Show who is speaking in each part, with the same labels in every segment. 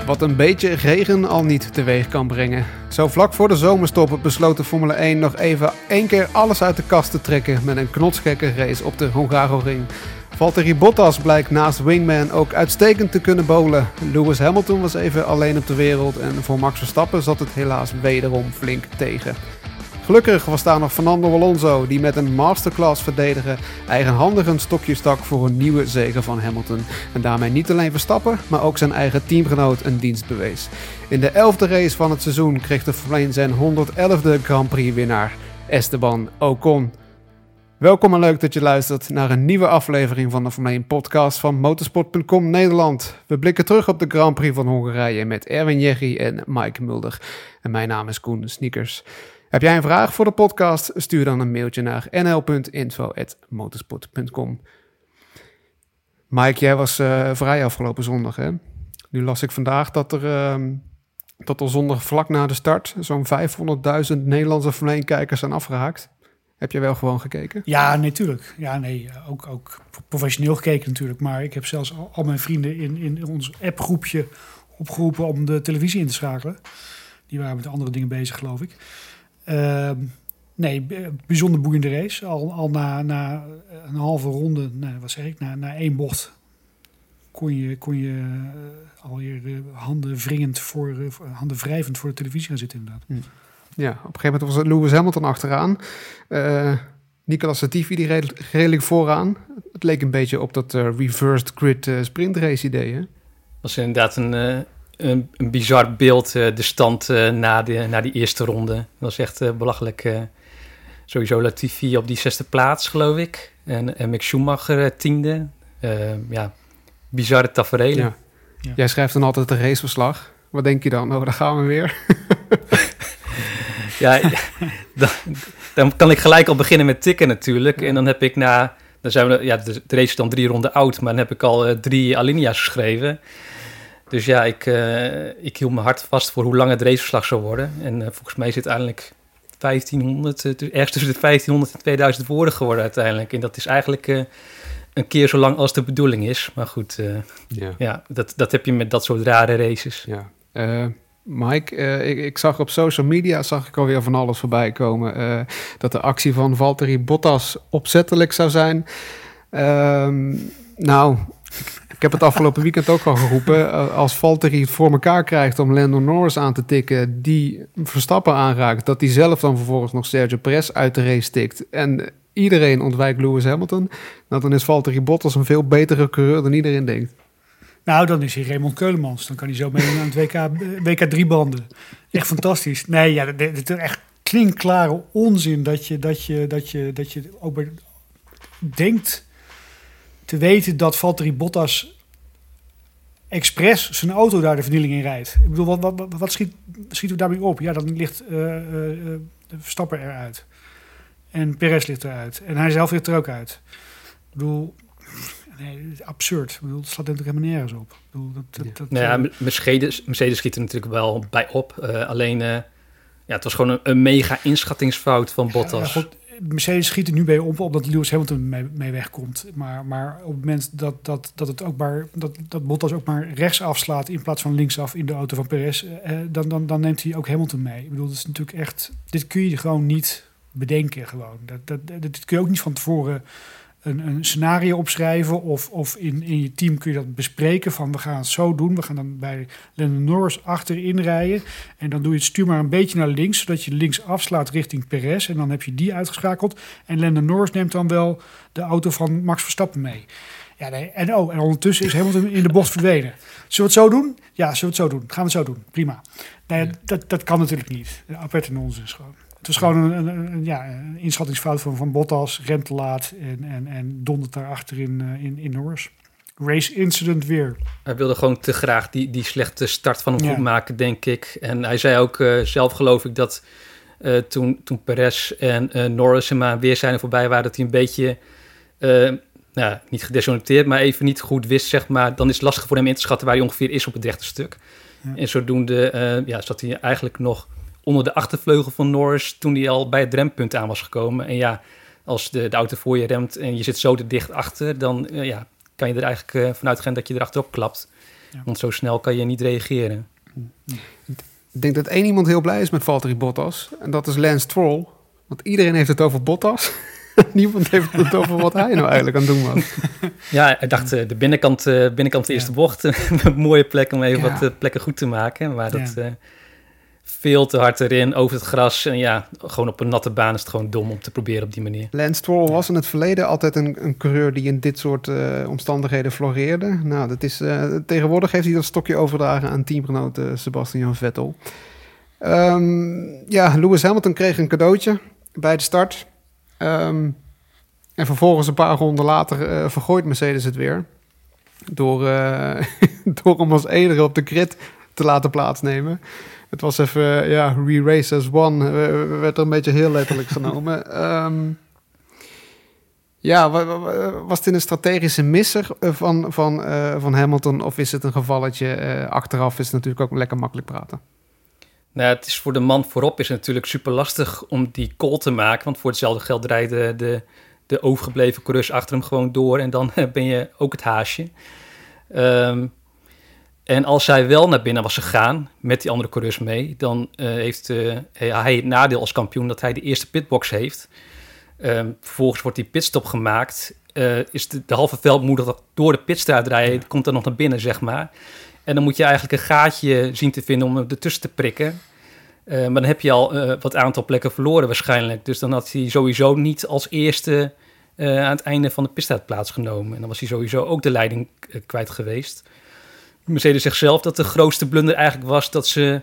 Speaker 1: Wat een beetje regen al niet teweeg kan brengen. Zo vlak voor de zomerstop besloot de Formule 1 nog even één keer alles uit de kast te trekken met een knotsgekke race op de Hungaroring. Valtteri Bottas blijkt naast Wingman ook uitstekend te kunnen bowlen. Lewis Hamilton was even alleen op de wereld en voor Max Verstappen zat het helaas wederom flink tegen. Gelukkig was daar nog Fernando Alonso, die met een masterclass verdedigen eigenhandig een stokje stak voor een nieuwe zege van Hamilton. En daarmee niet alleen Verstappen, maar ook zijn eigen teamgenoot een dienst bewees. In de 11e race van het seizoen kreeg de Formule 1 zijn 111e Grand Prix winnaar, Esteban Ocon. Welkom en leuk dat je luistert naar een nieuwe aflevering van de Formule 1 podcast van Motorsport.com Nederland. We blikken terug op de Grand Prix van Hongarije met Erwin Jeggi en Mike Mulder. En mijn naam is Koen Sneakers. Heb jij een vraag voor de podcast? Stuur dan een mailtje naar nl.info@motorsport.com. Mike, jij was vrij afgelopen zondag, hè? Nu las ik vandaag dat er zondag vlak na de start zo'n 500.000 Nederlandse Formule 1 kijkers zijn afgehaakt. Heb je wel gewoon gekeken?
Speaker 2: Ja, natuurlijk. Ja, nee, ook professioneel gekeken natuurlijk. Maar ik heb zelfs al mijn vrienden in ons appgroepje opgeroepen om de televisie in te schakelen. Die waren met andere dingen bezig, geloof ik. Bijzonder boeiende race. Al na een halve ronde, na één bocht kon je alweer handen wrijvend voor de televisie gaan zitten inderdaad.
Speaker 1: Ja, op een gegeven moment was het Lewis Hamilton achteraan. Nicolas Latifi die reed redelijk vooraan. Het leek een beetje op dat reversed grid sprint race idee, hè?
Speaker 3: Was inderdaad een bizar beeld, de stand na die eerste ronde. Dat was echt belachelijk. Sowieso Latifi op die 6e plaats, geloof ik. En Mick Schumacher 10e. Bizarre taferelen.
Speaker 1: Ja. Ja. Jij schrijft dan altijd een raceverslag. Wat denk je dan? Oh, daar gaan we weer.
Speaker 3: Ja, dan kan ik gelijk al beginnen met tikken natuurlijk. En dan heb ik de race is dan 3 ronden oud, maar dan heb ik al 3 alinea's geschreven. Dus ja, ik hield mijn hart vast voor hoe lang het raceverslag zou worden. En volgens mij is het uiteindelijk 1500, ergens tussen de 1500 en 2000 woorden geworden uiteindelijk. En dat is eigenlijk een keer zo lang als de bedoeling is. Maar goed, dat heb je met dat soort rare races.
Speaker 1: Ja. Mike, ik zag op social media alweer van alles voorbij komen. Dat de actie van Valtteri Bottas opzettelijk zou zijn. Ik heb het afgelopen weekend ook al geroepen. Als Valtteri het voor elkaar krijgt om Lando Norris aan te tikken, die Verstappen aanraakt, dat hij zelf dan vervolgens nog Sergio Perez uit de race tikt en iedereen ontwijkt Lewis Hamilton, dan is Valtteri Bottas een veel betere coureur dan iedereen denkt.
Speaker 2: Nou, dan is hij Raymond Keulemans. Dan kan hij zo mee aan het WK 3 banden. Echt fantastisch. Nee, ja, dit is echt klinkklare onzin dat je ook denkt te weten dat Valtteri Bottas expres zijn auto daar de vernieling in rijdt. Ik bedoel, wat schiet er daarmee op? Ja, dan ligt Verstappen eruit. En Perez ligt eruit. En hij zelf ligt er ook uit. Ik bedoel, nee, absurd. Ik bedoel, het slaat natuurlijk helemaal nergens op. Ik bedoel,
Speaker 3: Mercedes schiet er natuurlijk wel bij op. Het was gewoon een mega inschattingsfout van Bottas.
Speaker 2: Ja, Mercedes schiet er nu bij op omdat Lewis Hamilton mee wegkomt. Maar op het moment dat Bottas ook maar rechts afslaat in plaats van linksaf in de auto van Perez, dan neemt hij ook Hamilton mee. Ik bedoel, dat is natuurlijk echt. Dit kun je gewoon niet bedenken. Gewoon. Dit kun je ook niet van tevoren een scenario opschrijven of in je team kun je dat bespreken van we gaan het zo doen. We gaan dan bij Lando Norris achterin rijden en dan doe je het stuur maar een beetje naar links, zodat je links afslaat richting Perez en dan heb je die uitgeschakeld en Lando Norris neemt dan wel de auto van Max Verstappen mee. Ja, nee. En ondertussen is Hamilton in de bocht verdwenen. Zullen we het zo doen? Ja, zullen we het zo doen? Gaan we het zo doen? Prima. Nee, dat kan natuurlijk niet. Aperte nonsens gewoon. Het was gewoon een inschattingsfout van Bottas, remt te laat en dondert daar achterin in Norris. Race incident weer.
Speaker 3: Hij wilde gewoon te graag die slechte start van hem goed maken, denk ik. En hij zei ook zelf, geloof ik, dat toen Perez en Norris hem aan weerszijden voorbij waren, dat hij een beetje, niet gedesoriënteerd, maar even niet goed wist, zeg maar. Dan is het lastig voor hem in te schatten waar hij ongeveer is op het rechte stuk. Ja. En zodoende zat hij eigenlijk nog onder de achtervleugel van Norris toen hij al bij het rempunt aan was gekomen. En ja, als de auto voor je remt en je zit zo te dicht achter, dan kan je er eigenlijk vanuit gaan dat je erachterop klapt.
Speaker 2: Ja.
Speaker 3: Want zo snel kan je niet reageren.
Speaker 1: Ik denk dat één iemand heel blij is met Valtteri Bottas. En dat is Lance Stroll. Want iedereen heeft het over Bottas. Niemand heeft het over wat hij nou eigenlijk aan het doen was.
Speaker 3: Ja, hij dacht de binnenkant de eerste bocht. Een mooie plek om even wat plekken goed te maken. Maar dat veel te hard erin, over het gras. En ja, gewoon op een natte baan is het gewoon dom om te proberen op die manier.
Speaker 1: Lance Stroll was in het verleden altijd een coureur die in dit soort omstandigheden floreerde. Nou, dat is, tegenwoordig heeft hij dat stokje overdragen aan teamgenoot Sebastian Vettel. Lewis Hamilton kreeg een cadeautje bij de start. En vervolgens een paar ronden later vergooit Mercedes het weer. Door hem als enige op de grid te laten plaatsnemen. Het was even, re-race as one. Werd er een beetje heel letterlijk genomen. Was het een strategische misser van Hamilton? Of is het een gevalletje? Achteraf is het natuurlijk ook lekker makkelijk praten.
Speaker 3: Nou, het is voor de man voorop is het natuurlijk super lastig om die call te maken. Want voor hetzelfde geld rijden de overgebleven coureurs achter hem gewoon door. En dan ben je ook het haasje. En als hij wel naar binnen was gegaan met die andere coureurs mee, dan heeft hij het nadeel als kampioen dat hij de eerste pitbox heeft. Vervolgens wordt die pitstop gemaakt. Is de halve veldmoeder door de pitstraat rijden, komt er nog naar binnen, zeg maar. En dan moet je eigenlijk een gaatje zien te vinden om hem ertussen te prikken. Maar dan heb je al wat aantal plekken verloren waarschijnlijk. Dus dan had hij sowieso niet als eerste aan het einde van de pitstraat plaatsgenomen. En dan was hij sowieso ook de leiding kwijt geweest. Mercedes zegt zelf dat de grootste blunder eigenlijk was dat ze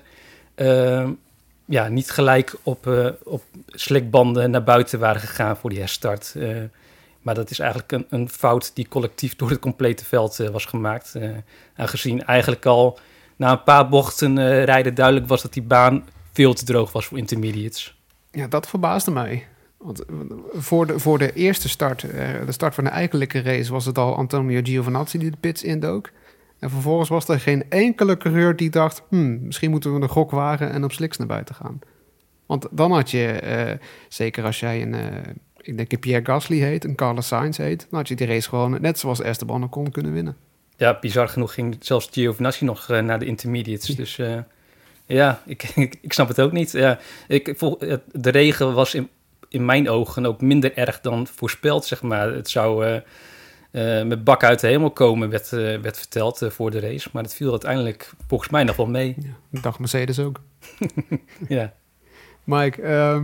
Speaker 3: niet gelijk op slikbanden naar buiten waren gegaan voor die herstart. Maar dat is eigenlijk een fout die collectief door het complete veld was gemaakt. Aangezien eigenlijk al na een paar bochten rijden duidelijk was dat die baan veel te droog was voor intermediates.
Speaker 1: Ja, dat verbaasde mij. Want voor de eerste start, de start van de eigenlijke race, was het al Antonio Giovinazzi die de pits indook. En vervolgens was er geen enkele coureur die dacht, misschien moeten we een gok wagen en op slicks naar buiten gaan. Want dan had je, zeker als jij ik denk Pierre Gasly heet, een Carlos Sainz heet, dan had je die race gewoon net zoals Esteban Ocon kunnen winnen.
Speaker 3: Ja, bizar genoeg ging zelfs Giovinazzi nog naar de intermediates. Dus ik snap het ook niet. Ja, de regen was in mijn ogen ook minder erg dan voorspeld, zeg maar. Het zou met bak uit de hemel komen, werd verteld voor de race. Maar dat viel uiteindelijk volgens mij nog wel mee.
Speaker 1: Ja, dag Mercedes ook.
Speaker 3: Ja.
Speaker 1: Mike,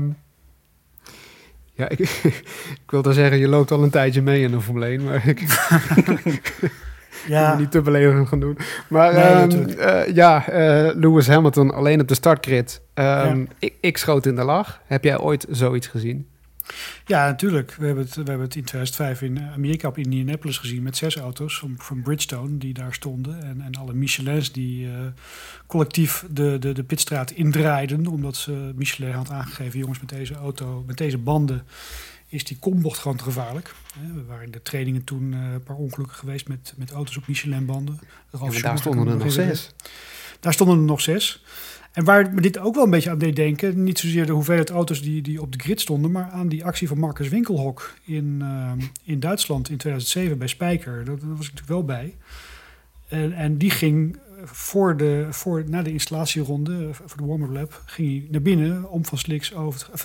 Speaker 1: ik wilde zeggen, je loopt al een tijdje mee in de Formule 1, maar ik niet te beledigend gaan doen. Maar Lewis Hamilton alleen op de startgrid. Ik schoot in de lach. Heb jij ooit zoiets gezien?
Speaker 2: Ja, natuurlijk. We hebben het in 2005 in Amerika op Indianapolis gezien met 6 auto's van Bridgestone die daar stonden. En alle Michelins die collectief de pitstraat indraaiden. Omdat ze Michelin had aangegeven, jongens, met deze auto, met deze banden is die kombocht gewoon te gevaarlijk. We waren in de trainingen toen een paar ongelukken geweest met auto's op Michelin-banden.
Speaker 1: Daar stonden er nog 6.
Speaker 2: Daar stonden er nog 6. En waar me dit ook wel een beetje aan deed denken, niet zozeer de hoeveelheid auto's die op de grid stonden, maar aan die actie van Marcus Winkelhock in Duitsland in 2007 bij Spijker. Daar was ik natuurlijk wel bij. En die ging na de installatieronde, voor de warm-up lap, ging hij naar binnen om van slicks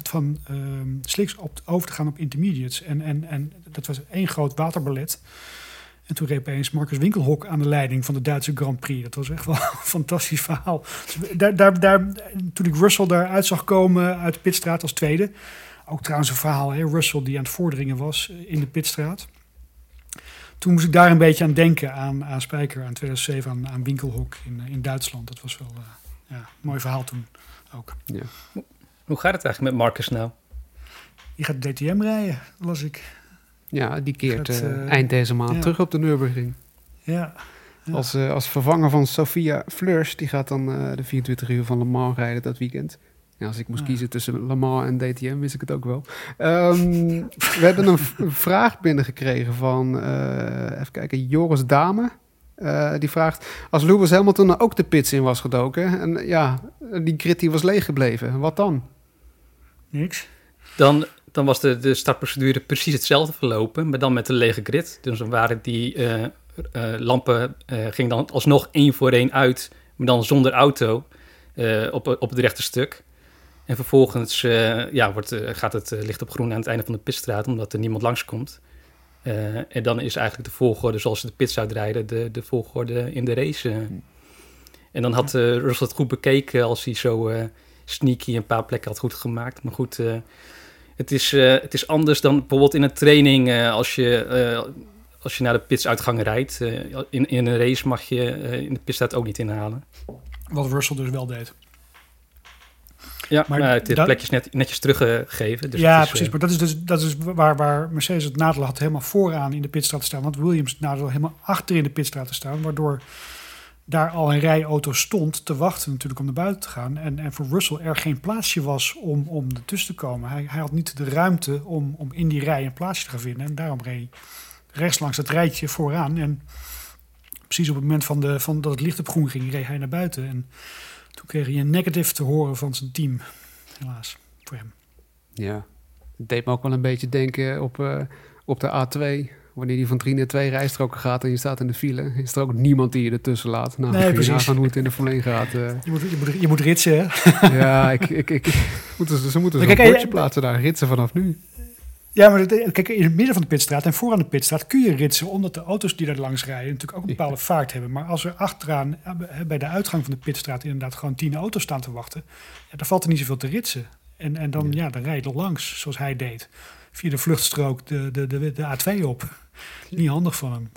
Speaker 2: over te gaan op intermediates. En dat was één groot waterballet. En toen reed opeens Marcus Winkelhock aan de leiding van de Duitse Grand Prix. Dat was echt wel een fantastisch verhaal. Toen ik Russell daaruit zag komen uit de pitstraat als tweede. Ook trouwens een verhaal, hè? Russell die aan het voordringen was in de pitstraat. Toen moest ik daar een beetje aan denken, aan Spijker, aan 2007, aan Winkelhock in Duitsland. Dat was wel een mooi verhaal toen ook.
Speaker 1: Ja.
Speaker 3: Hoe gaat het eigenlijk met Marcus nou?
Speaker 2: Die gaat de DTM rijden, las ik.
Speaker 1: Ja, die keert eind deze maand terug op de Nürburgring.
Speaker 2: Ja.
Speaker 1: Als vervanger van Sophia Fleurs. Die gaat dan de 24 uur van Le Mans rijden dat weekend. Ja, als ik moest kiezen tussen Le Mans en DTM, wist ik het ook wel. We hebben een vraag binnengekregen van, even kijken, Joris Dame. Die vraagt, als Lewis Hamilton ook de pits in was gedoken en die grid die was leeg gebleven, wat dan?
Speaker 2: Niks.
Speaker 3: Dan was de startprocedure precies hetzelfde verlopen, maar dan met een lege grid. Dus dan waren die lampen gingen dan alsnog 1 voor 1 uit, maar dan zonder auto op het rechte stuk. En vervolgens gaat het licht op groen aan het einde van de pitstraat, omdat er niemand langskomt. En dan is eigenlijk de volgorde zoals ze de pits uitrijden, de volgorde in de race. En dan had Russell het goed bekeken als hij zo sneaky een paar plekken had goed gemaakt. Maar goed, het is anders dan bijvoorbeeld in een training als je naar de pitsuitgang rijdt. In een race mag je in de pitstraat ook niet inhalen.
Speaker 2: Wat Russell dus wel deed.
Speaker 3: Ja, maar het is plekjes netjes teruggegeven. Dus
Speaker 2: ja, precies. Maar dat is waar Mercedes het nadeel had helemaal vooraan in de pitstraat te staan. Want Williams het nadeel helemaal achter in de pitstraat te staan. Waardoor daar al een rij auto's stond te wachten natuurlijk om naar buiten te gaan. En voor Russell er geen plaatsje was om ertussen te komen. Hij had niet de ruimte om in die rij een plaatsje te gaan vinden. En daarom reed hij rechts langs het rijtje vooraan. En precies op het moment van dat het licht op groen ging, reed hij naar buiten. En toen kreeg hij een negative te horen van zijn team. Helaas, voor hem.
Speaker 1: Ja, het deed me ook wel een beetje denken op de A2. Wanneer die van 3 naar 2 rijstroken gaat en je staat in de file, is er ook niemand die je ertussen laat. Nou,
Speaker 2: nee, precies.
Speaker 1: Nagaan hoe het in de Formule 1 gaat.
Speaker 2: Je moet ritsen, hè?
Speaker 1: Ja, ze moeten zo'n bordje plaatsen daar, ritsen vanaf nu.
Speaker 2: Ja, maar kijk, in het midden van de pitstraat en vooraan de pitstraat kun je ritsen, omdat de auto's die daar langs rijden natuurlijk ook een bepaalde vaart hebben. Maar als er achteraan, bij de uitgang van de pitstraat, inderdaad gewoon 10 auto's staan te wachten, dan valt er niet zoveel te ritsen. En dan rij je er langs, zoals hij deed. Via de vluchtstrook de A2 op. Niet handig van hem.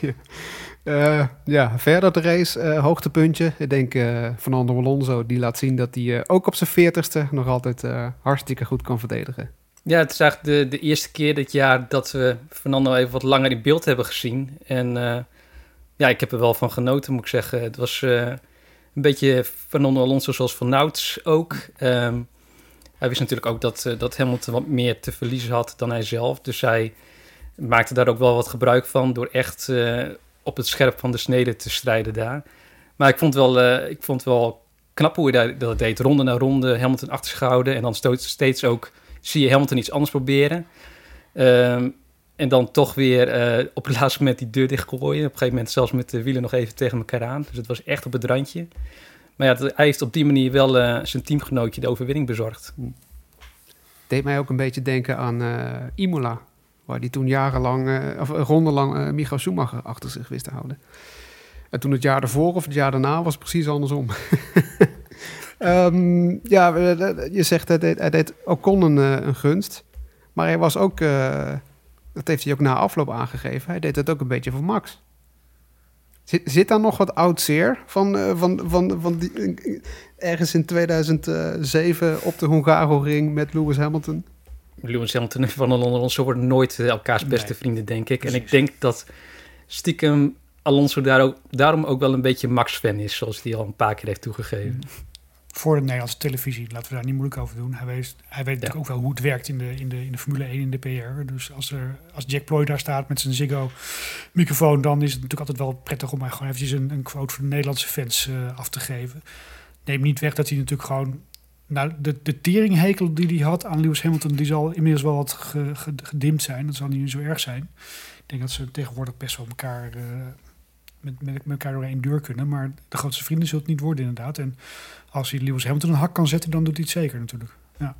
Speaker 1: Verder de race, hoogtepuntje. Ik denk Fernando Alonso, die laat zien dat hij ook op zijn 40ste nog altijd hartstikke goed kan verdedigen.
Speaker 3: Ja, het is eigenlijk de eerste keer dit jaar dat we Fernando even wat langer in beeld hebben gezien. En ik heb er wel van genoten, moet ik zeggen. Het was een beetje Fernando Alonso zoals vanouds ook. Hij wist natuurlijk ook dat Hamilton wat meer te verliezen had dan hij zelf. Dus hij maakte daar ook wel wat gebruik van door echt op het scherp van de snede te strijden daar. Maar ik vond wel knap hoe hij dat deed. Ronde na ronde Hamilton achter zich houden en dan steeds ook zie je Hamilton iets anders proberen. En dan toch weer op het laatste moment die deur dichtgooien. Op een gegeven moment zelfs met de wielen nog even tegen elkaar aan. Dus het was echt op het randje. Maar ja, hij heeft op die manier wel zijn teamgenootje de overwinning bezorgd.
Speaker 1: Deed mij ook een beetje denken aan Imola. Waar die toen een ronde lang Michael Schumacher achter zich wist te houden. En toen het jaar ervoor of het jaar daarna was het precies andersom. Je zegt hij deed Ocon een gunst. Maar hij was ook, dat heeft hij ook na afloop aangegeven, hij deed het ook een beetje voor Max. Zit daar nog wat oud zeer van die, ergens in 2007 op de Hungaroring met Lewis Hamilton?
Speaker 3: Lewis Hamilton en Van Alonso worden nooit elkaars beste vrienden, denk ik. Precies. En ik denk dat stiekem Alonso daarom ook wel een beetje Max-fan is, zoals hij al een paar keer heeft toegegeven.
Speaker 2: Voor de Nederlandse televisie, laten we daar niet moeilijk over doen. Hij weet natuurlijk ook wel hoe het werkt in de Formule 1, in de PR. Dus als Jack Ploy daar staat met zijn Ziggo-microfoon, dan is het natuurlijk altijd wel prettig om gewoon eventjes een quote voor de Nederlandse fans af te geven. Neem niet weg dat hij natuurlijk gewoon... Nou, de teringhekel die hij had aan Lewis Hamilton, die zal inmiddels wel wat gedimd zijn. Dat zal niet zo erg zijn. Ik denk dat ze tegenwoordig best wel elkaar... met elkaar door één deur kunnen. Maar de grootste vrienden zullen het niet worden, inderdaad. En als hij Lewis Hamilton een hak kan zetten, dan doet hij het zeker natuurlijk. Ja.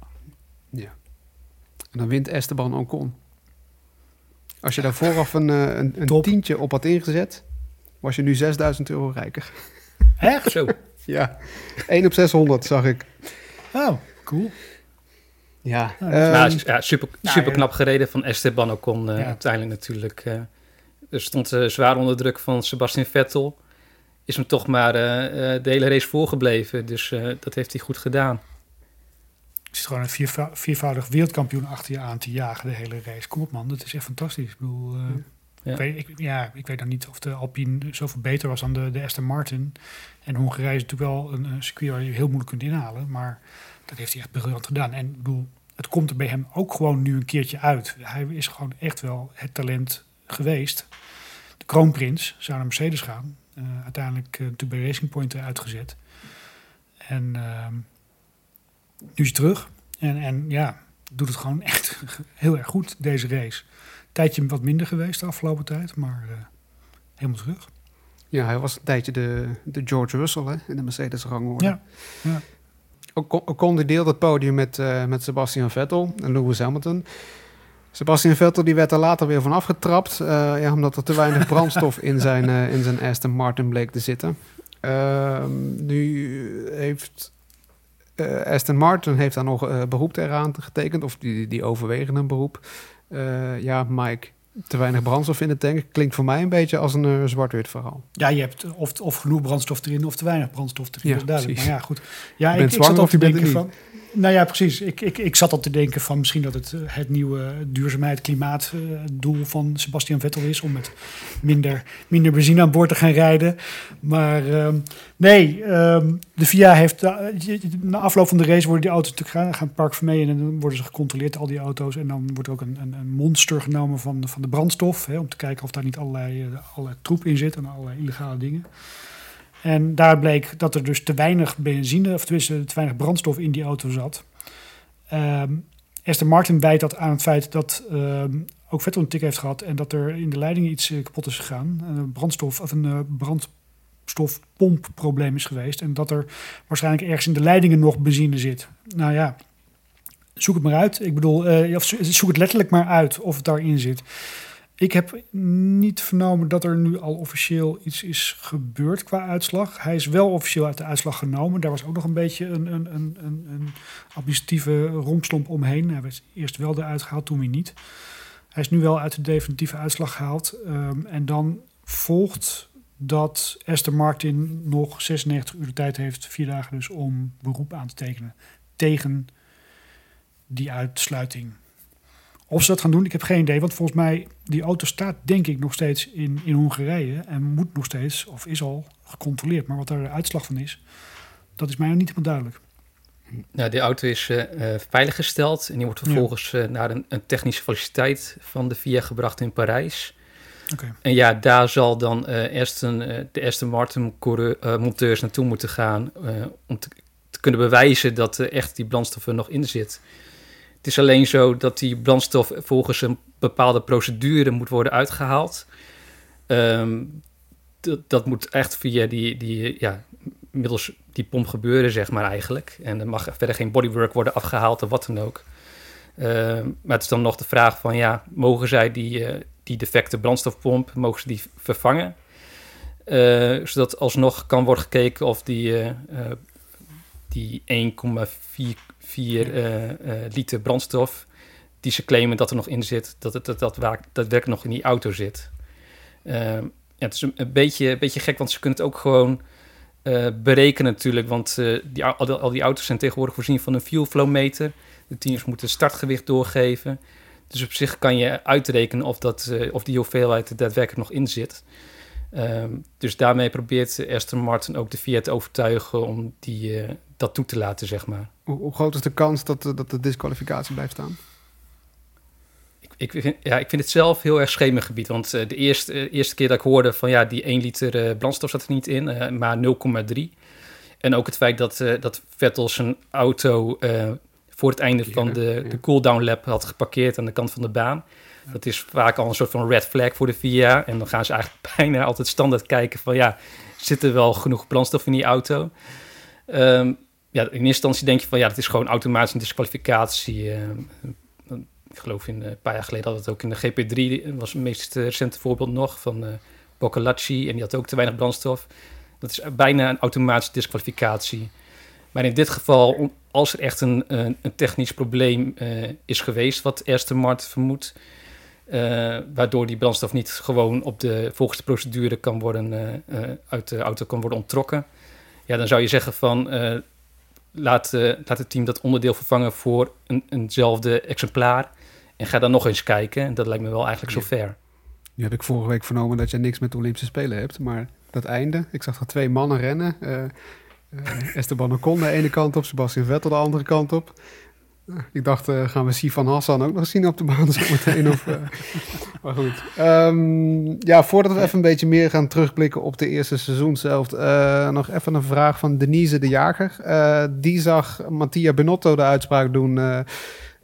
Speaker 1: En dan wint Esteban Ocon. Als je daar vooraf een tientje op had ingezet, was je nu €6.000 rijker.
Speaker 2: Echt?
Speaker 3: Zo.
Speaker 1: Ja, 1 op 600 zag ik.
Speaker 2: Oh, cool.
Speaker 1: Ja.
Speaker 3: Super knap gereden van Esteban Ocon uiteindelijk natuurlijk. Er stond zwaar onder druk van Sebastian Vettel. Is hem toch maar de hele race voorgebleven. Dus dat heeft hij goed gedaan.
Speaker 2: Je zit gewoon een viervoudig wereldkampioen achter je aan te jagen de hele race. Kom op man, dat is echt fantastisch. Ik bedoel, ik weet dan niet of de Alpine zoveel beter was dan de Aston Martin. En Hongarije is natuurlijk wel een circuit waar je heel moeilijk kunt inhalen. Maar dat heeft hij echt briljant gedaan. En ik bedoel, het komt er bij hem ook gewoon nu een keertje uit. Hij is gewoon echt wel het talent geweest. De kroonprins zou naar Mercedes gaan. Uiteindelijk natuurlijk bij Racing Point uitgezet. En nu is hij terug. En doet het gewoon echt heel erg goed, deze race. Tijdje wat minder geweest de afgelopen tijd. Maar helemaal terug.
Speaker 1: Ja, hij was een tijdje de George Russell hè, in de Mercedes-rangorde.
Speaker 2: Ja.
Speaker 1: Ocon die deelde het podium met Sebastian Vettel en Lewis Hamilton. Sebastian Vettel die werd er later weer van afgetrapt, omdat er te weinig brandstof in zijn Aston Martin bleek te zitten. Nu heeft Aston Martin heeft daar nog beroep teraan getekend, of die overwegen een beroep. Mike, te weinig brandstof in de tank klinkt voor mij een beetje als een zwart-wit verhaal.
Speaker 2: Ja, je hebt of genoeg brandstof erin of te weinig brandstof erin.
Speaker 1: Ja,
Speaker 2: dat is duidelijk.
Speaker 1: precies.
Speaker 2: Maar ja, goed. Ja,
Speaker 1: je bent
Speaker 2: ik zat
Speaker 1: zwanger
Speaker 2: al
Speaker 1: of je
Speaker 2: te
Speaker 1: bent er
Speaker 2: denken
Speaker 1: niet.
Speaker 2: van... Nou ja, precies. Ik zat al te denken van misschien dat het nieuwe duurzaamheid, klimaatdoel van Sebastian Vettel is om met minder benzine aan boord te gaan rijden. Maar de FIA heeft na afloop van de race worden die auto's natuurlijk gaan Park Vermee en dan worden ze gecontroleerd, al die auto's. En dan wordt ook een monster genomen van de brandstof, om te kijken of daar niet allerlei troep in zit en allerlei illegale dingen. En daar bleek dat er dus te weinig benzine, of tenminste te weinig brandstof in die auto zat. Aston Martin wijt dat aan het feit dat ook Vettel een tik heeft gehad en dat er in de leidingen iets kapot is gegaan. Een brandstofpompprobleem is geweest en dat er waarschijnlijk ergens in de leidingen nog benzine zit. Nou ja, zoek het maar uit. Ik bedoel, zoek het letterlijk maar uit of het daarin zit. Ik heb niet vernomen dat er nu al officieel iets is gebeurd qua uitslag. Hij is wel officieel uit de uitslag genomen. Daar was ook nog een beetje een administratieve rompslomp omheen. Hij werd eerst wel eruit gehaald, toen weer niet. Hij is nu wel uit de definitieve uitslag gehaald. En dan volgt dat Aston Martin nog 96 uur de tijd heeft, 4 dagen dus, om beroep aan te tekenen tegen die uitsluiting. Of ze dat gaan doen, ik heb geen idee. Want volgens mij, die auto staat denk ik nog steeds in Hongarije. En moet nog steeds, of is al gecontroleerd. Maar wat daar de uitslag van is, dat is mij nog niet helemaal duidelijk.
Speaker 3: Nou, die auto is veiliggesteld. En die wordt vervolgens naar een technische faciliteit van de FIA gebracht in Parijs.
Speaker 2: Okay.
Speaker 3: En ja, daar zal dan de Aston Martin monteurs naartoe moeten gaan om te kunnen bewijzen dat echt die brandstof er nog in zit. Het is alleen zo dat die brandstof volgens een bepaalde procedure moet worden uitgehaald. Dat moet echt via middels die pomp gebeuren, zeg maar eigenlijk. En er mag verder geen bodywork worden afgehaald of wat dan ook. Maar het is dan nog de vraag van, mogen zij die defecte brandstofpomp, mogen ze die vervangen? Zodat alsnog kan worden gekeken of die 1,4 liter brandstof die ze claimen dat er nog in zit, dat daadwerkelijk nog in die auto zit. Het is een beetje gek, want ze kunnen het ook gewoon berekenen natuurlijk, want al die auto's zijn tegenwoordig voorzien van een fuel flow meter. De teams moeten startgewicht doorgeven. Dus op zich kan je uitrekenen of die hoeveelheid er daadwerkelijk nog in zit. Dus daarmee probeert Aston Martin ook de FIA te overtuigen om dat toe te laten, zeg maar.
Speaker 1: Hoe groot is de kans dat de disqualificatie blijft staan?
Speaker 3: Ik vind het zelf heel erg schemergebied. Want de eerste keer dat ik hoorde van die 1 liter brandstof zat er niet in, maar 0,3. En ook het feit dat Vettel zijn auto voor het einde van de cooldown lap had geparkeerd aan de kant van de baan. Ja. Dat is vaak al een soort van red flag voor de FIA. En dan gaan ze eigenlijk bijna altijd standaard kijken van zit er wel genoeg brandstof in die auto? In eerste instantie denk je van dat is gewoon automatisch een disqualificatie. Ik geloof een paar jaar geleden had het ook in de GP3, was het meest recente voorbeeld nog van Boccolacci. En die had ook te weinig brandstof. Dat is bijna een automatische disqualificatie. Maar in dit geval, als er echt een technisch probleem is geweest, wat Aston Martin vermoedt, waardoor die brandstof niet gewoon volgens de procedure kan worden uit de auto kan worden onttrokken, dan zou je zeggen van laat het team dat onderdeel vervangen voor eenzelfde exemplaar en ga dan nog eens kijken. Dat lijkt me wel eigenlijk zo fair.
Speaker 1: Nu heb ik vorige week vernomen dat je niks met de Olympische Spelen hebt, maar dat einde, ik zag er 2 mannen rennen. Esteban Ocon de ene kant op, Sebastian Vettel de andere kant op. Ik dacht, gaan we Sifan Hassan ook nog zien op de baan zo meteen? Maar goed. Voordat we even een beetje meer gaan terugblikken op de eerste seizoenshelft, nog even een vraag van Denise de Jager. Die zag Mattia Binotto de uitspraak doen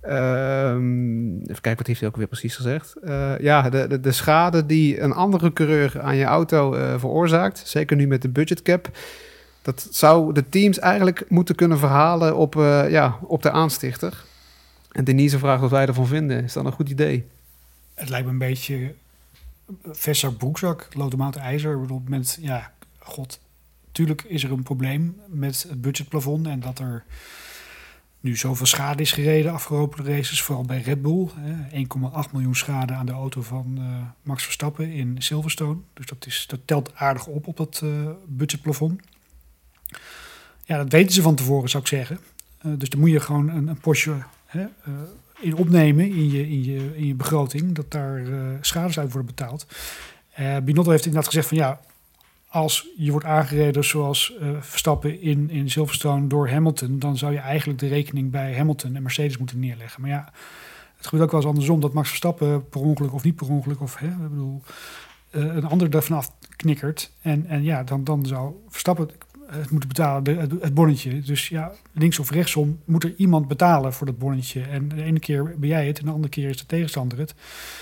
Speaker 1: Even kijken, wat heeft hij ook weer precies gezegd? De schade die een andere coureur aan je auto veroorzaakt, zeker nu met de budgetcap, dat zou de teams eigenlijk moeten kunnen verhalen op de aanstichter. En Denise vraagt wat wij ervan vinden. Is dat een goed idee?
Speaker 2: Het lijkt me een beetje vestzak, broekzak, loodemaat ijzer. Op het moment, tuurlijk is er een probleem met het budgetplafond en dat er nu zoveel schade is gereden afgelopen races, vooral bij Red Bull. 1,8 miljoen schade aan de auto van Max Verstappen in Silverstone. Dus dat telt aardig op dat budgetplafond. Ja, dat weten ze van tevoren, zou ik zeggen. Dus dan moet je gewoon een postje in opnemen in je begroting, dat daar schades uit worden betaald. Binotto heeft inderdaad gezegd van ja, als je wordt aangereden zoals Verstappen in Silverstone door Hamilton, dan zou je eigenlijk de rekening bij Hamilton en Mercedes moeten neerleggen. Maar ja, het gebeurt ook wel eens andersom, dat Max Verstappen per ongeluk of niet per ongeluk, een ander ervan afknikkert. En ja, dan zou Verstappen het moeten betalen, het bonnetje. Dus ja, links of rechtsom moet er iemand betalen voor dat bonnetje. En de ene keer ben jij het en de andere keer is de tegenstander het.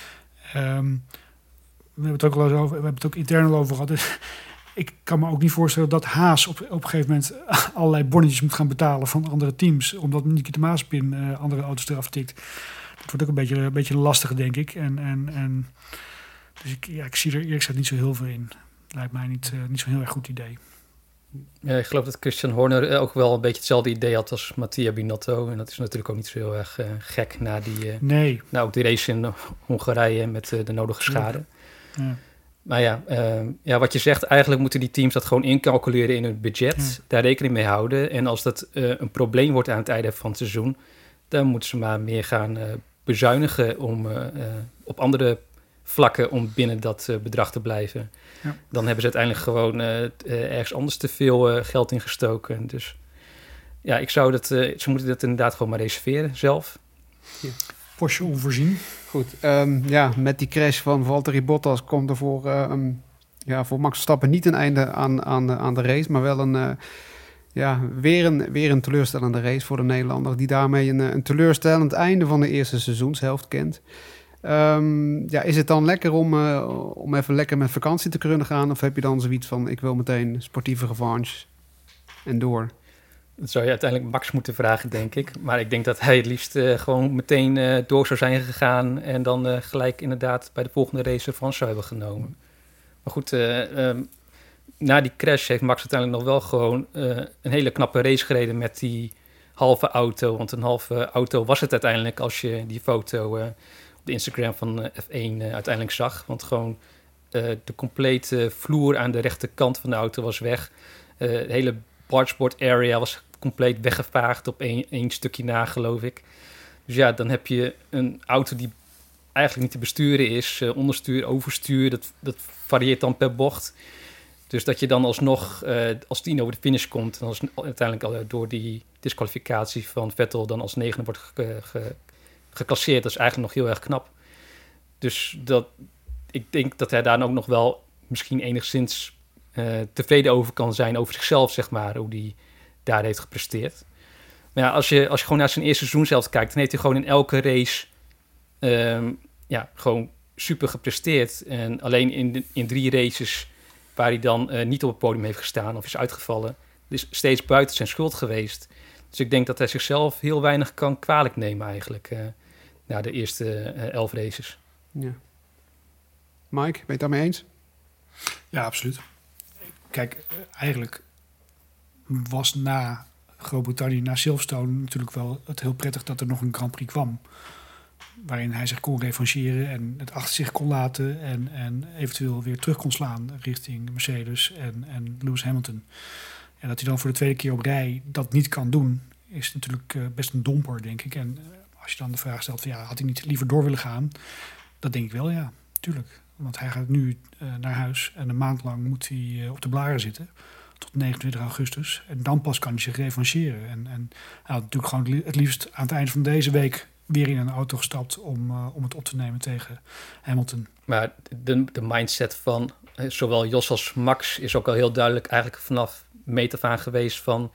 Speaker 2: We hebben het ook intern over gehad. Ik kan me ook niet voorstellen dat Haas op een gegeven moment allerlei bonnetjes moet gaan betalen van andere teams, omdat Nikita Mazepin andere auto's eraf tikt. Dat wordt ook een beetje lastig, denk ik. Dus ik zie er eerlijk gezegd niet zo heel veel in. Lijkt mij niet zo'n heel erg goed idee.
Speaker 3: Ja, ik geloof dat Christian Horner ook wel een beetje hetzelfde idee had als Mattia Binotto. En dat is natuurlijk ook niet zo heel erg gek na ook die race in Hongarije met de nodige schade. Ja. Maar wat je zegt, eigenlijk moeten die teams dat gewoon incalculeren in hun budget. Daar rekening mee houden. En als dat een probleem wordt aan het einde van het seizoen, dan moeten ze maar meer gaan bezuinigen om op andere vlakken om binnen dat bedrag te blijven. Ja. Dan hebben ze uiteindelijk gewoon ergens anders te veel geld ingestoken. Dus ja, ze moeten dat inderdaad gewoon maar reserveren zelf.
Speaker 2: Ja. Postje onvoorzien.
Speaker 1: Goed, met die crash van Valtteri Bottas komt er voor Max Verstappen niet een einde aan de race, maar wel weer een teleurstellende race voor de Nederlander, die daarmee een teleurstellend einde van de eerste seizoenshelft kent. Is het dan lekker om even lekker met vakantie te kunnen gaan? Of heb je dan zoiets van, ik wil meteen sportieve revanche en door?
Speaker 3: Dat zou je uiteindelijk Max moeten vragen, denk ik. Maar ik denk dat hij het liefst gewoon meteen door zou zijn gegaan en dan gelijk inderdaad bij de volgende race revanche zou hebben genomen. Maar goed, na die crash heeft Max uiteindelijk nog wel gewoon een hele knappe race gereden met die halve auto. Want een halve auto was het uiteindelijk als je die foto op de Instagram van F1 uiteindelijk zag. Want gewoon de complete vloer aan de rechterkant van de auto was weg. De hele bargeboard area was compleet weggevaagd op één stukje na, geloof ik. Dus ja, dan heb je een auto die eigenlijk niet te besturen is. Onderstuur, overstuur, dat varieert dan per bocht. Dus dat je dan alsnog als 10 over de finish komt en als uiteindelijk door die disqualificatie van Vettel dan als 9 wordt geclasseerd, dat is eigenlijk nog heel erg knap. Dus ik denk dat hij daar ook nog wel misschien enigszins tevreden over kan zijn, over zichzelf, zeg maar, hoe die daar heeft gepresteerd. Maar ja, als je gewoon naar zijn eerste seizoen zelf kijkt, dan heeft hij gewoon in elke race gewoon super gepresteerd. En alleen in 3 races waar hij dan niet op het podium heeft gestaan of is uitgevallen, is steeds buiten zijn schuld geweest. Dus ik denk dat hij zichzelf heel weinig kan kwalijk nemen eigenlijk na de eerste 11 races.
Speaker 1: Ja. Mike, ben je het daarmee eens?
Speaker 2: Ja, absoluut. Kijk, eigenlijk was na Groot-Brittannië, na Silverstone, natuurlijk wel het heel prettig dat er nog een Grand Prix kwam. Waarin hij zich kon revancheren en het achter zich kon laten en eventueel weer terug kon slaan richting Mercedes en Lewis Hamilton. En dat hij dan voor de tweede keer op rij dat niet kan doen, is natuurlijk best een domper, denk ik. En als je dan de vraag stelt van had hij niet liever door willen gaan? Dat denk ik wel, ja, tuurlijk. Want hij gaat nu naar huis en een maand lang moet hij op de blaren zitten. Tot 29 augustus. En dan pas kan hij zich revancheren. En hij had natuurlijk gewoon het liefst aan het eind van deze week weer in een auto gestapt om het op te nemen tegen Hamilton. Maar
Speaker 3: de mindset van zowel Jos als Max is ook al heel duidelijk eigenlijk vanaf meet af aan geweest van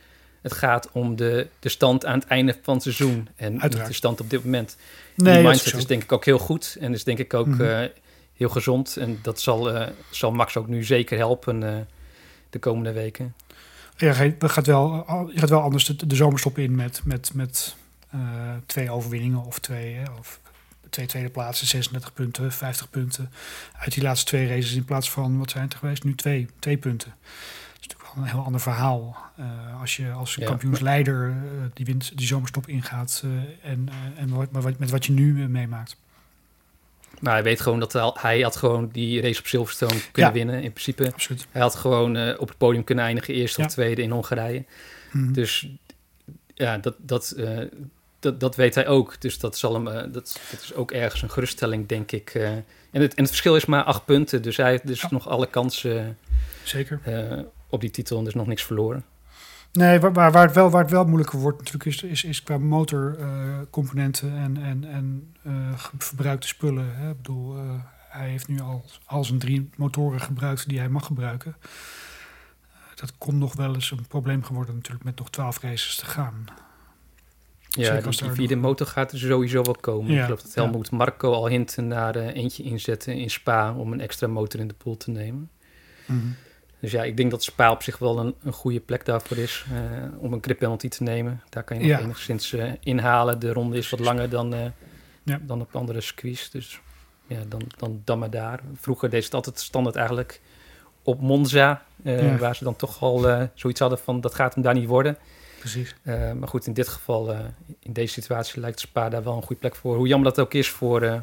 Speaker 3: Het gaat om de stand aan het einde van het seizoen. En niet
Speaker 2: Uiteraard.
Speaker 3: de stand op dit moment.
Speaker 2: Nee,
Speaker 3: Die
Speaker 2: dat
Speaker 3: mindset
Speaker 2: zo.
Speaker 3: is denk ik ook heel goed. En is denk ik ook
Speaker 2: Mhm.
Speaker 3: heel gezond. En dat zal Max ook nu zeker helpen de komende weken.
Speaker 2: Ja, je gaat wel anders de zomerstop in met 2 overwinningen of 2 tweede plaatsen, 36 punten, 50 punten. Uit die laatste 2 races in plaats van, wat zijn het er geweest? Nu 2 punten. Dat is natuurlijk wel een heel ander verhaal. Als je als kampioensleider die zomerstop ingaat met wat je nu meemaakt.
Speaker 3: Maar hij weet gewoon dat hij had gewoon die race op Silverstone kunnen winnen in principe.
Speaker 2: Absoluut.
Speaker 3: Hij had gewoon op het podium kunnen eindigen, eerste
Speaker 2: Ja.
Speaker 3: of tweede in Hongarije.
Speaker 2: Mhm.
Speaker 3: Dus ja, dat weet hij ook. Dus dat zal hem, dat is ook ergens een geruststelling, denk ik. En het verschil is maar 8 punten. Dus hij heeft dus nog alle kansen
Speaker 2: Zeker.
Speaker 3: op die titel en dus nog niks verloren.
Speaker 2: Nee, waar het wel moeilijker wordt natuurlijk is qua motorcomponenten en verbruikte spullen. Hè. Ik bedoel, hij heeft nu al zijn 3 motoren gebruikt die hij mag gebruiken. Dat kon nog wel eens een probleem geworden natuurlijk met nog 12 races te gaan.
Speaker 3: Ja,
Speaker 2: Zeker als
Speaker 3: die
Speaker 2: daar
Speaker 3: vierde motor gaat er sowieso wel komen.
Speaker 2: Ja,
Speaker 3: Ik geloof dat Helmut Marko al hinten naar eentje inzetten in Spa om een extra motor in de pool te nemen.
Speaker 2: Mhm.
Speaker 3: Dus ja, ik denk dat Spa op zich wel een goede plek daarvoor is om een grip penalty te nemen. Daar kan je nog enigszins inhalen. De ronde is wat langer dan op andere circuits. Dus ja, dan maar daar. Vroeger deed ze het altijd standaard eigenlijk op Monza. Waar ze dan toch al zoiets hadden van dat gaat hem daar niet worden.
Speaker 2: Precies.
Speaker 3: Maar goed, in dit geval, in deze situatie lijkt Spa daar wel een goede plek voor. Hoe jammer dat ook is voor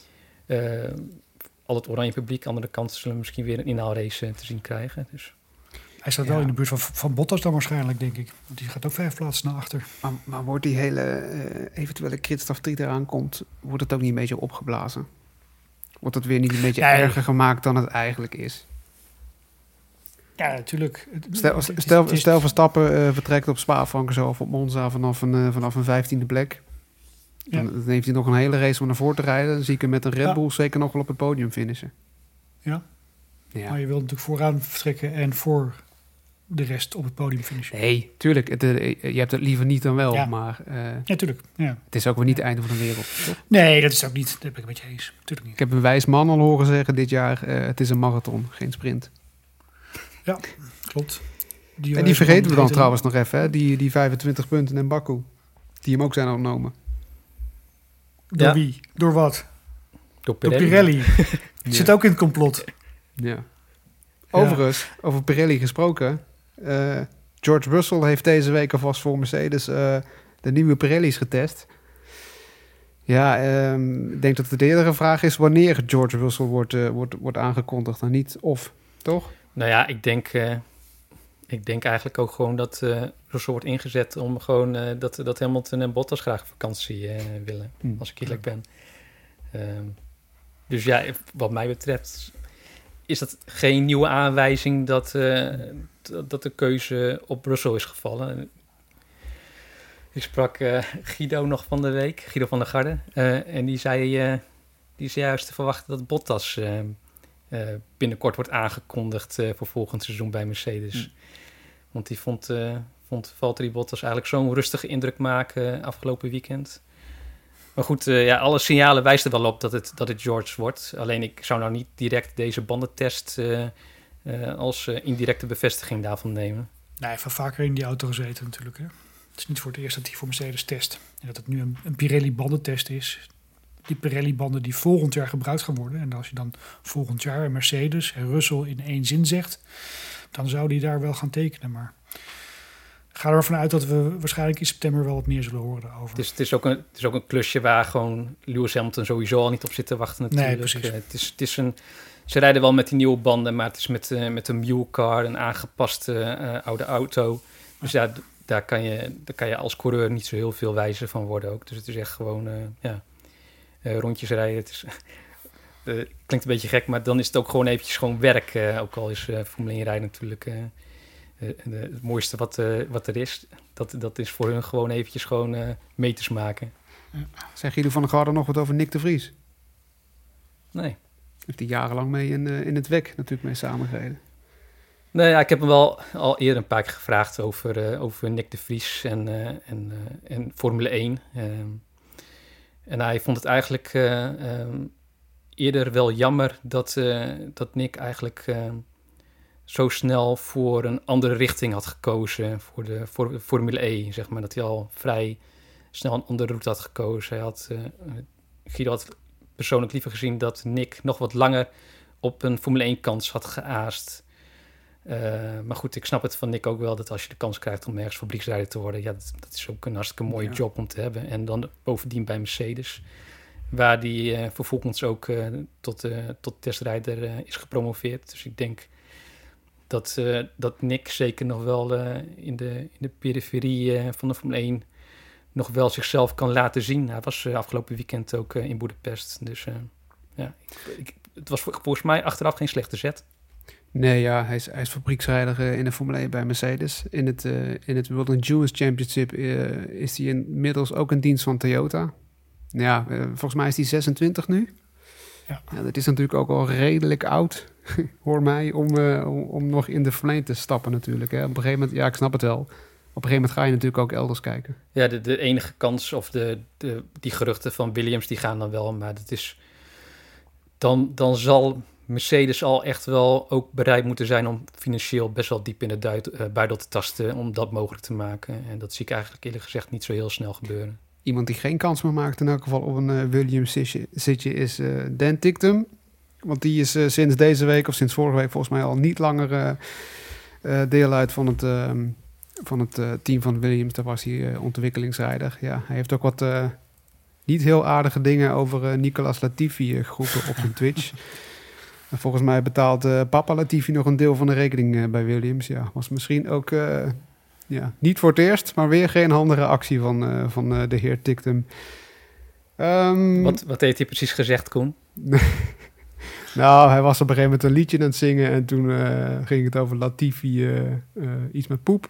Speaker 3: al het oranje publiek. Aan de andere kant zullen we misschien weer een inhaalrace te zien krijgen. Dus.
Speaker 2: Hij staat wel in de buurt van Bottas dan waarschijnlijk, denk ik. Want die gaat ook 5 plaatsen naar achter.
Speaker 1: Maar wordt die hele eventuele kritstaf die eraan komt, wordt het ook niet een beetje opgeblazen? Wordt het weer niet een beetje erger gemaakt dan het eigenlijk is?
Speaker 2: Ja, natuurlijk.
Speaker 1: Stel Verstappen vertrekt op Spa-Francorchamps of op Monza vanaf een 15e plek. Dan heeft hij nog een hele race om naar voren te rijden. Dan zie ik hem met een Red Bull zeker nog wel op het podium finishen.
Speaker 2: Ja. Maar je wilt natuurlijk vooraan vertrekken en voor de rest op het podium finishen.
Speaker 1: Nee, tuurlijk. Je hebt het liever niet dan wel.
Speaker 2: Ja.
Speaker 1: Maar
Speaker 2: ja, tuurlijk. Ja.
Speaker 1: Het is ook weer niet het einde van de wereld. Toch?
Speaker 2: Nee, dat is ook niet. Dat ben ik een beetje eens. Tuurlijk niet.
Speaker 1: Ik heb een wijs man al horen zeggen dit jaar, het is een marathon, geen sprint.
Speaker 2: Ja, klopt.
Speaker 1: En die vergeten we dan trouwens nog even, hè? Die 25 punten in Baku. Die hem ook zijn ontnomen.
Speaker 2: Door wie? Door wat?
Speaker 3: Door
Speaker 2: Pirelli. Die zit ook in het complot.
Speaker 1: Ja. Overigens, over Pirelli gesproken. George Russell heeft deze week alvast voor Mercedes de nieuwe Pirelli's getest. Ja, ik denk dat de eerdere vraag is wanneer George Russell wordt aangekondigd en niet of, toch?
Speaker 3: Nou ja, ik denk eigenlijk ook gewoon dat Russell wordt ingezet om gewoon dat Hamilton en Bottas graag op vakantie willen, als ik eerlijk ben. Dus ja, wat mij betreft is dat geen nieuwe aanwijzing dat de keuze op Russell is gevallen. Ik sprak Guido nog van de week, Guido van der Garde, en die zei die is juist te verwachten dat Bottas binnenkort wordt aangekondigd voor volgend seizoen bij Mercedes. Want die vond Valtteri Bottas eigenlijk zo'n rustige indruk maken afgelopen weekend. Maar goed, alle signalen wijzen er wel op dat het George wordt. Alleen ik zou nou niet direct deze bandentest als indirecte bevestiging daarvan nemen.
Speaker 2: Nee, hij heeft wel vaker in die auto gezeten natuurlijk. Hè? Het is niet voor het eerst dat hij voor Mercedes test. En dat het nu een Pirelli-bandentest is. Die Pirelli-banden die volgend jaar gebruikt gaan worden. En als je dan volgend jaar Mercedes en Russell in één zin zegt, dan zou die daar wel gaan tekenen. Maar ik ga ervan uit dat we waarschijnlijk in september wel wat meer zullen horen daarover.
Speaker 3: Het is ook een klusje waar gewoon Lewis Hamilton sowieso al niet op zit te wachten natuurlijk.
Speaker 2: Nee, precies.
Speaker 3: Ze rijden wel met die nieuwe banden, maar het is met een mule car, een aangepaste oude auto. Dus ja, daar kan je als coureur niet zo heel veel wijzer van worden ook. Dus het is echt gewoon rondjes rijden. Het is, klinkt een beetje gek, maar dan is het ook gewoon eventjes gewoon werk. Ook al is Formule 1 rijden natuurlijk het mooiste wat er is. Dat is voor hun gewoon eventjes gewoon meters maken.
Speaker 1: Zei Guido van der Garde nog wat over Nick de Vries?
Speaker 3: Nee.
Speaker 1: Heeft hij jarenlang mee in het WEC natuurlijk mee samengereden.
Speaker 3: Nee, ja, ik heb hem wel al eerder een paar keer gevraagd over Nick de Vries en Formule 1. En hij vond het eigenlijk eerder wel jammer dat Nick eigenlijk zo snel voor een andere richting had gekozen voor de Formule E, zeg maar. Dat hij al vrij snel een andere route had gekozen. Guido had persoonlijk liever gezien dat Nick nog wat langer op een Formule 1 kans had geaast. Maar goed, ik snap het van Nick ook wel, dat als je de kans krijgt om ergens fabrieksrijder te worden, ja, dat is ook een hartstikke mooie job om te hebben. En dan bovendien bij Mercedes, waar die vervolgens ook tot testrijder is gepromoveerd. Dus ik denk dat Nick zeker nog wel in de periferie van de Formule 1 nog wel zichzelf kan laten zien. Hij was afgelopen weekend ook in Boedapest. Dus het was volgens mij achteraf geen slechte zet.
Speaker 1: Nee, ja, hij is fabrieksrijder in de Formule 1 bij Mercedes. In het World Endurance Championship is hij inmiddels ook in dienst van Toyota. Ja, volgens mij is hij 26 nu. Ja, dat is natuurlijk ook al redelijk oud, hoor mij, om nog in de Formule 1 te stappen natuurlijk. Hè. Op een gegeven moment, ja, ik snap het wel. Op een gegeven moment ga je natuurlijk ook elders kijken.
Speaker 3: Ja, de enige kans, of die geruchten van Williams, die gaan dan wel. Maar dat is dan zal Mercedes al echt wel ook bereid moeten zijn om financieel best wel diep in de buidel te tasten om dat mogelijk te maken. En dat zie ik eigenlijk eerlijk gezegd niet zo heel snel gebeuren.
Speaker 1: Iemand die geen kans meer maakt in elk geval op een Williams zitje is Dan Ticktum. Want die is sinds deze week of sinds vorige week volgens mij al niet langer deel uit van het team van Williams. Daar was hij ontwikkelingsrijder. Ja, hij heeft ook wat niet heel aardige dingen over Nicolas Latifi geroepen op zijn Twitch. En volgens mij betaalt papa Latifi nog een deel van de rekening bij Williams. Ja, was misschien ook niet voor het eerst, maar weer geen handige actie van de heer Ticktum.
Speaker 3: Wat heeft hij precies gezegd, Koen?
Speaker 1: Nou, hij was op een gegeven moment een liedje aan het zingen en toen ging het over Latifi, iets met poep.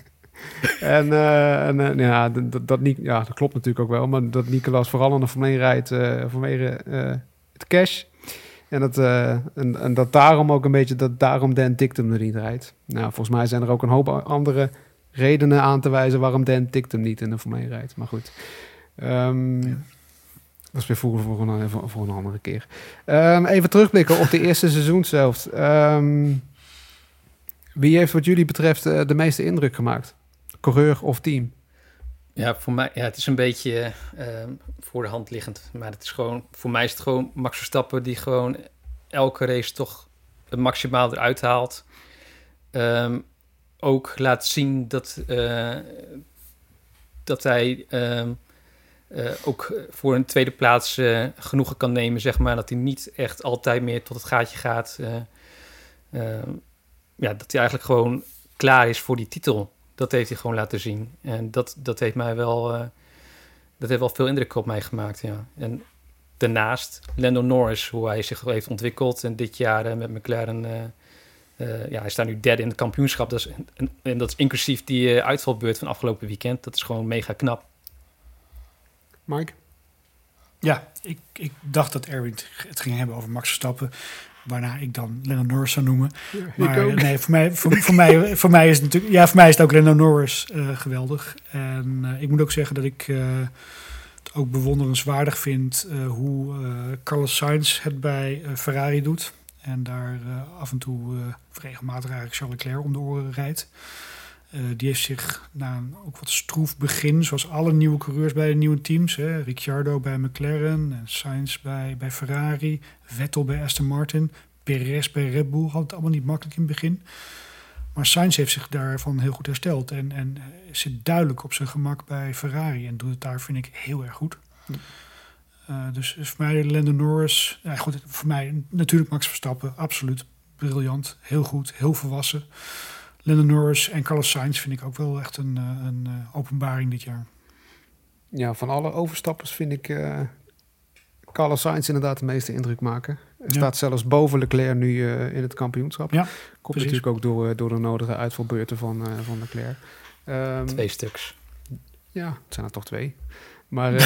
Speaker 1: Dat klopt natuurlijk ook wel, maar dat Nicolas vooral aan de Formule 1 rijdt vanwege het cash. En dat daarom ook een beetje, dat daarom Dan Ticktum er niet rijdt. Nou, volgens mij zijn er ook een hoop andere redenen aan te wijzen waarom Dan Ticktum niet in de Formule 1 rijdt. Maar goed, dat is weer voor een andere keer. Even terugblikken op de eerste seizoenshelft. Wie heeft wat jullie betreft de meeste indruk gemaakt? Coureur of team?
Speaker 3: Ja, voor mij, het is een beetje voor de hand liggend. Maar het is gewoon, voor mij is het gewoon Max Verstappen die gewoon elke race toch het maximaal eruit haalt. Ook laat zien dat hij ook voor een tweede plaats genoegen kan nemen, zeg maar. Dat hij niet echt altijd meer tot het gaatje gaat. Dat hij eigenlijk gewoon klaar is voor die titel. Dat heeft hij gewoon laten zien. En dat heeft mij wel... dat heeft wel veel indruk op mij gemaakt, ja. En daarnaast Lando Norris, hoe hij zich heeft ontwikkeld. En dit jaar met McLaren... hij staat nu derde in het kampioenschap. En dat is inclusief die uitvalbeurt van afgelopen weekend. Dat is gewoon mega knap.
Speaker 1: Mike?
Speaker 2: Ja, ik dacht dat Erwin het ging hebben over Max Verstappen, waarna ik dan Lando Norris zou noemen.
Speaker 1: Ja,
Speaker 2: maar nee, voor mij is het natuurlijk, ja, voor mij is het ook Lando Norris geweldig. En ik moet ook zeggen dat ik het ook bewonderenswaardig vind hoe Carlos Sainz het bij Ferrari doet. En daar af en toe regelmatig eigenlijk Charles Leclerc om de oren rijdt. Die heeft zich na een ook wat stroef begin, zoals alle nieuwe coureurs bij de nieuwe teams. Ricciardo bij McLaren, en Sainz bij Ferrari, Vettel bij Aston Martin, Perez bij Red Bull. Had het allemaal niet makkelijk in het begin. Maar Sainz heeft zich daarvan heel goed hersteld. En zit duidelijk op zijn gemak bij Ferrari. En doet het daar, vind ik, heel erg goed. Dus voor mij Lando Norris. Ja, goed, voor mij natuurlijk Max Verstappen. Absoluut briljant. Heel goed. Heel volwassen. Lando Norris en Carlos Sainz vind ik ook wel echt een openbaring dit jaar.
Speaker 1: Ja, van alle overstappers vind ik Carlos Sainz inderdaad de meeste indruk maken. Hij staat zelfs boven Leclerc nu in het kampioenschap.
Speaker 2: Ja,
Speaker 1: komt natuurlijk ook door de nodige uitvalbeurten van Leclerc.
Speaker 3: 2 stuks.
Speaker 1: Ja, het zijn er toch 2. Maar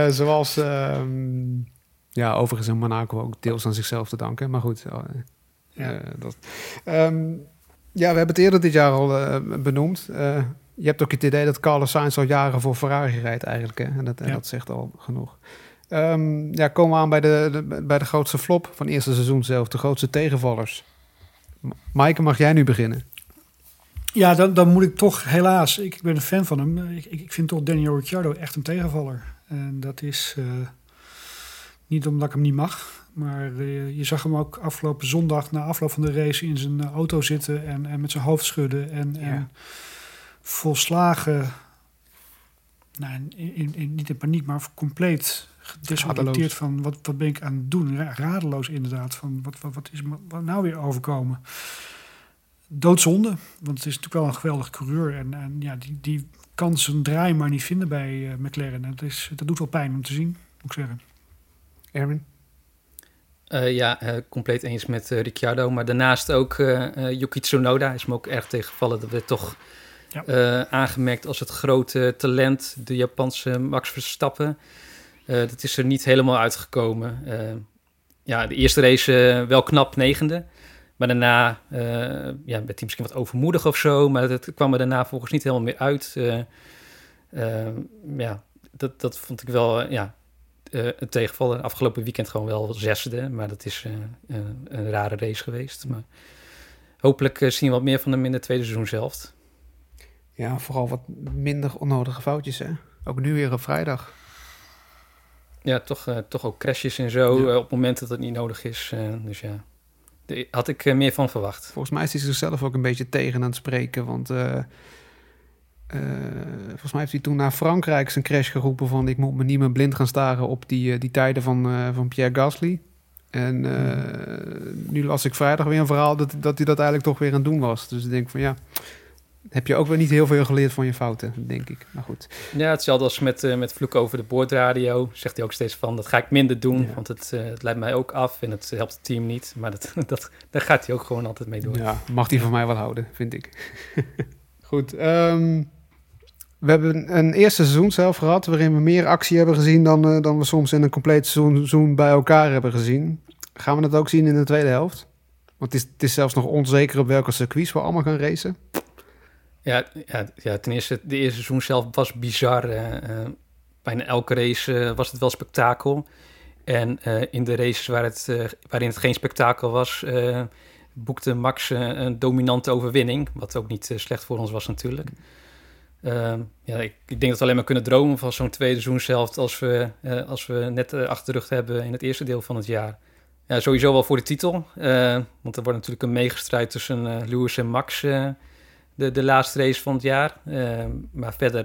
Speaker 1: zoals overigens in Monaco ook deels aan zichzelf te danken. Maar goed,
Speaker 2: Ja.
Speaker 1: We hebben het eerder dit jaar al benoemd. Je hebt ook het idee dat Carlos Sainz al jaren voor Ferrari rijdt eigenlijk. Hè? En dat zegt al genoeg. Komen we aan bij de grootste flop van het eerste seizoen zelf. De grootste tegenvallers. Maaike, mag jij nu beginnen?
Speaker 2: Ja, dan moet ik toch helaas... Ik ben een fan van hem. Ik vind toch Daniel Ricciardo echt een tegenvaller. En dat is niet omdat ik hem niet mag... Maar je zag hem ook afgelopen zondag na afloop van de race in zijn auto zitten en met zijn hoofd schudden. En volslagen, niet in paniek, maar compleet gedesoriënteerd van wat ben ik aan het doen. Radeloos inderdaad, van wat is me nou weer overkomen. Doodzonde, want het is natuurlijk wel een geweldige coureur. En die kan zijn draai maar niet vinden bij McLaren. En dat doet wel pijn om te zien, moet ik zeggen.
Speaker 1: Erwin?
Speaker 3: Compleet eens met Ricciardo. Maar daarnaast ook Yuki Tsunoda is me ook erg tegengevallen. Dat werd toch aangemerkt als het grote talent, de Japanse Max Verstappen. Dat is er niet helemaal uitgekomen. De eerste race wel knap 9e. Maar daarna werd hij misschien wat overmoedig of zo. Maar dat kwam er daarna volgens niet helemaal meer uit. Dat vond ik wel... een tegenvaller. Afgelopen weekend gewoon wel 6e. Maar dat is een rare race geweest. Maar hopelijk zien we wat meer van hem in de tweede seizoenshelft.
Speaker 1: Ja, vooral wat minder onnodige foutjes, hè? Ook nu weer op vrijdag.
Speaker 3: Ja, toch ook crashes en zo. Op het moment dat het niet nodig is. Dus ja, daar had ik meer van verwacht.
Speaker 1: Volgens mij is hij zichzelf ook een beetje tegen aan het spreken. Want volgens mij heeft hij toen naar Frankrijk zijn crash geroepen van... ik moet me niet meer blind gaan staren op die tijden van Pierre Gasly. En nu las ik vrijdag weer een verhaal dat hij dat eigenlijk toch weer aan het doen was. Dus ik denk van heb je ook weer niet heel veel geleerd van je fouten, denk ik. Maar goed.
Speaker 3: Ja, hetzelfde als met vloeken over de boordradio. Zegt hij ook steeds van, dat ga ik minder doen. Ja. Want het leidt mij ook af en het helpt het team niet. Maar daar gaat hij ook gewoon altijd mee door.
Speaker 1: Ja, mag hij van mij wel houden, vind ik. Goed, we hebben een eerste seizoen zelf gehad... waarin we meer actie hebben gezien dan we soms in een compleet seizoen bij elkaar hebben gezien. Gaan we dat ook zien in de tweede helft? Want het is zelfs nog onzeker op welke circuits we allemaal gaan racen.
Speaker 3: Ja, ten eerste, de eerste seizoen zelf was bizar. Bijna elke race was het wel spektakel. En in de races waarin het geen spektakel was... boekte Max een dominante overwinning. Wat ook niet slecht voor ons was natuurlijk. Ik denk dat we alleen maar kunnen dromen van zo'n tweede seizoenshelft... als we net achter de rug hebben in het eerste deel van het jaar. Ja, sowieso wel voor de titel. Want er wordt natuurlijk een meegestrijd tussen Lewis en Max... De laatste race van het jaar. Maar verder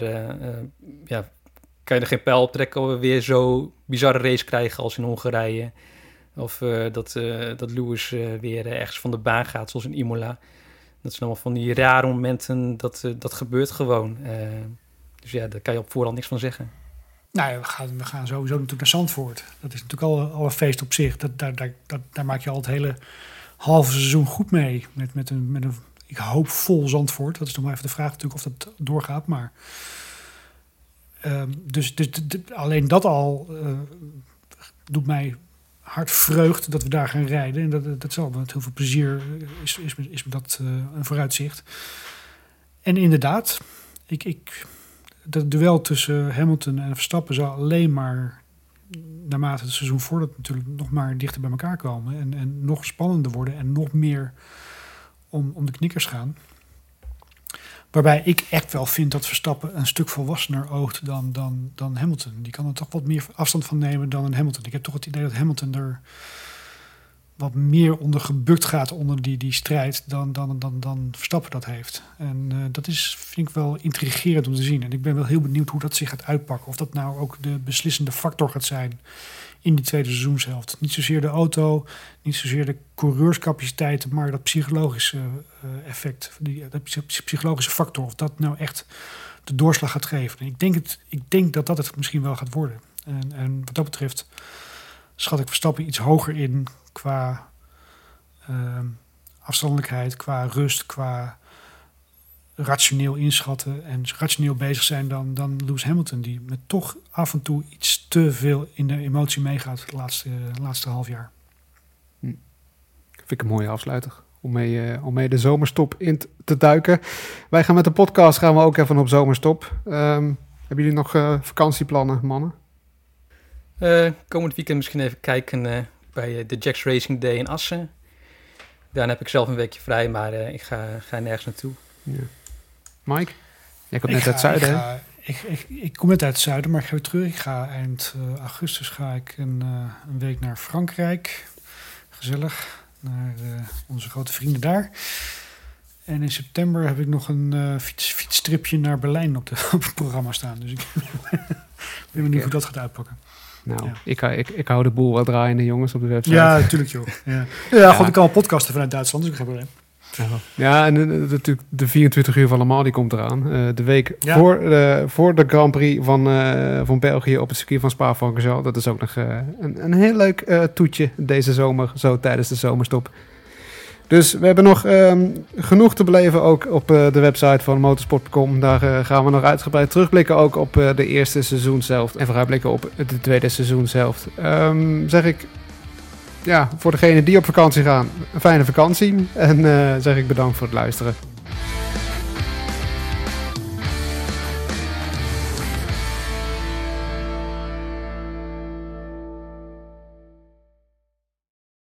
Speaker 3: kan je er geen pijl op trekken... of we weer zo'n bizarre race krijgen als in Hongarije... Of dat Lewis weer ergens van de baan gaat, zoals in Imola. Dat zijn allemaal van die rare momenten, dat gebeurt gewoon. Dus ja, daar kan je op voorhand niks van zeggen.
Speaker 2: Nou ja, we gaan sowieso natuurlijk naar Zandvoort. Dat is natuurlijk al een feest op zich. Daar maak je al het hele halve seizoen goed mee. Met een ik hoop vol Zandvoort. Dat is nog maar even de vraag natuurlijk of dat doorgaat. Maar dus alleen dat al doet mij... hard vreugd dat we daar gaan rijden. En dat zal met heel veel plezier is me dat een vooruitzicht. En inderdaad, dat duel tussen Hamilton en Verstappen zal alleen maar naarmate het seizoen voordat natuurlijk nog maar dichter bij elkaar komen. En nog spannender worden en nog meer om de knikkers gaan. Waarbij ik echt wel vind dat Verstappen een stuk volwassener oogt dan Hamilton. Die kan er toch wat meer afstand van nemen dan een Hamilton. Ik heb toch het idee dat Hamilton er wat meer onder gebukt gaat onder die strijd dan Verstappen dat heeft. En dat vind ik wel intrigerend om te zien. En ik ben wel heel benieuwd hoe dat zich gaat uitpakken. Of dat nou ook de beslissende factor gaat zijn in die tweede seizoenshelft. Niet zozeer de auto, niet zozeer de coureurscapaciteiten, maar dat psychologische effect, dat psychologische factor, of dat nou echt de doorslag gaat geven. En ik denk dat het misschien wel gaat worden. En wat dat betreft schat ik Verstappen iets hoger in qua afstandelijkheid, qua rust, qua rationeel inschatten en rationeel bezig zijn dan Lewis Hamilton, die met toch af en toe iets te veel in de emotie meegaat het laatste half jaar.
Speaker 1: Vind ik een mooie afsluiter. Om mee de zomerstop in te duiken. Wij gaan met de podcast gaan we ook even op zomerstop. Hebben jullie nog vakantieplannen, mannen?
Speaker 3: Komend weekend misschien even kijken bij de Jacks Racing Day in Assen. Daarna heb ik zelf een weekje vrij, maar ik ga nergens naartoe.
Speaker 1: Ja. Mike? Jij komt net uit het zuiden, hè?
Speaker 2: Ik kom net uit het zuiden, maar ik ga weer terug. Ik ga eind augustus een week naar Frankrijk. Gezellig. Naar onze grote vrienden daar. En in september heb ik nog een fietstripje naar Berlijn op het programma staan. Dus ik ben benieuwd hoe dat gaat uitpakken.
Speaker 1: Nou, ja. Ik hou de boel wat draaiende, jongens, op de website.
Speaker 2: Ja, natuurlijk, joh. Ja, God, ik kan al podcasten vanuit Duitsland, dus ik heb er
Speaker 1: Ja, en natuurlijk de 24 uur van Le Mans, die komt eraan. De week voor de Grand Prix van België op het circuit van Spa-Francorchamps. Dat is ook nog een heel leuk toetje deze zomer, zo tijdens de zomerstop. Dus we hebben nog genoeg te beleven ook op de website van motorsport.com. Daar gaan we nog uitgebreid terugblikken ook op de eerste seizoen zelf. En vooruitblikken op het tweede seizoen zelf. Zeg ik, ja, voor degenen die op vakantie gaan, een fijne vakantie. En zeg ik bedankt voor het luisteren.